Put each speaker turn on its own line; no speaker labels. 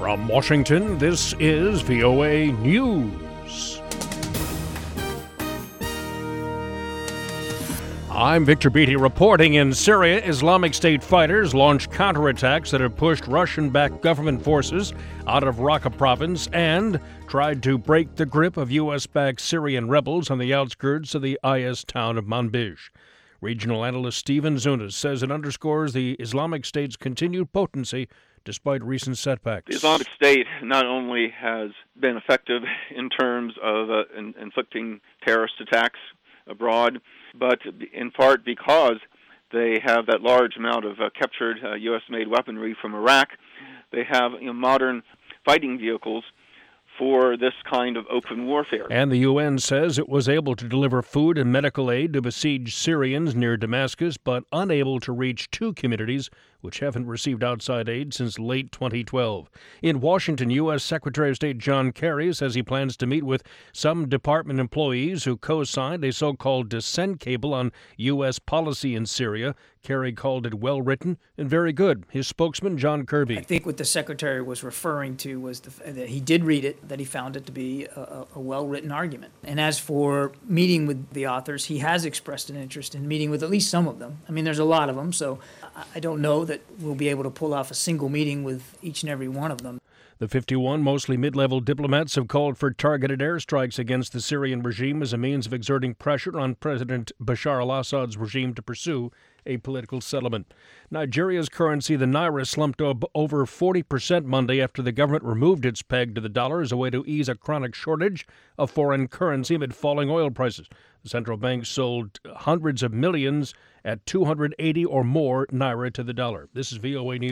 From Washington, this is VOA News. I'm Victor Beatty reporting. In Syria, Islamic State fighters launched counterattacks that have pushed Russian-backed government forces out of Raqqa province and tried to break the grip of U.S.-backed Syrian rebels on the outskirts of the IS town of Manbij. Regional analyst Stephen Zunas says it underscores the Islamic State's continued potency despite recent setbacks.
The Islamic State not only has been effective in terms of inflicting terrorist attacks abroad, but in part because they have that large amount of captured U.S.-made weaponry from Iraq. They have modern fighting vehicles for this kind of open warfare.
And the UN says it was able to deliver food and medical aid to besieged Syrians near Damascus, but unable to reach two communities which haven't received outside aid since late 2012. In Washington, U.S. Secretary of State John Kerry says he plans to meet with some department employees who co-signed a so-called dissent cable on U.S. policy in Syria. Kerry called it well-written and very good. His spokesman, John Kirby.
I think what the Secretary was referring to was that he did read it, that he found it to be a well-written argument. And as for meeting with the authors, he has expressed an interest in meeting with at least some of them. I mean, there's a lot of them, so I don't know that we'll be able to pull off a single meeting with each and every one of them.
The 51 mostly mid-level diplomats have called for targeted airstrikes against the Syrian regime as a means of exerting pressure on President Bashar al-Assad's regime to pursue a political settlement. Nigeria's currency, the naira, slumped over 40% Monday after the government removed its peg to the dollar as a way to ease a chronic shortage of foreign currency amid falling oil prices. The central bank sold hundreds of millions at 280 or more naira to the dollar. This is VOA News.